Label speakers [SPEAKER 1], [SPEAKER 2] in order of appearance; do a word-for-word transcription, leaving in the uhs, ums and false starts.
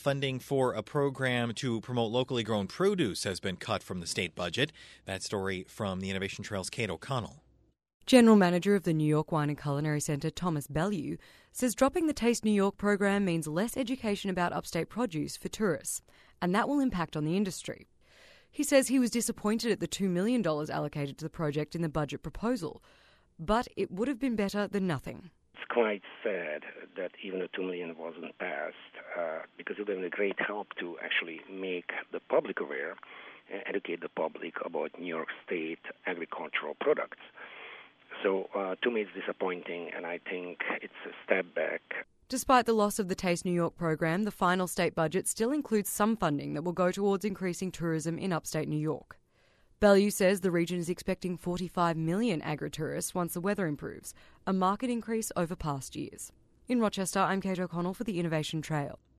[SPEAKER 1] funding for a program to promote locally grown produce has been cut from the state budget. That story from the Innovation Trail's Kate O'Connell.
[SPEAKER 2] General Manager of the New York Wine and Culinary Centre, Thomas Bellew, says dropping the Taste New York program means less education about upstate produce for tourists, and that will impact on the industry. He says he was disappointed at the two million dollars allocated to the project in the budget proposal, but it would have been better than nothing.
[SPEAKER 3] It's quite sad that even the two million dollars wasn't passed uh, because it would have been a great help to actually make the public aware and educate the public about New York State agricultural products. So uh, to me it's disappointing, and I think it's a step back.
[SPEAKER 2] Despite the loss of the Taste New York program, the final state budget still includes some funding that will go towards increasing tourism in upstate New York. Bellew says the region is expecting forty-five million agri-tourists once the weather improves, a market increase over past years. In Rochester, I'm Kate O'Connell for the Innovation Trail.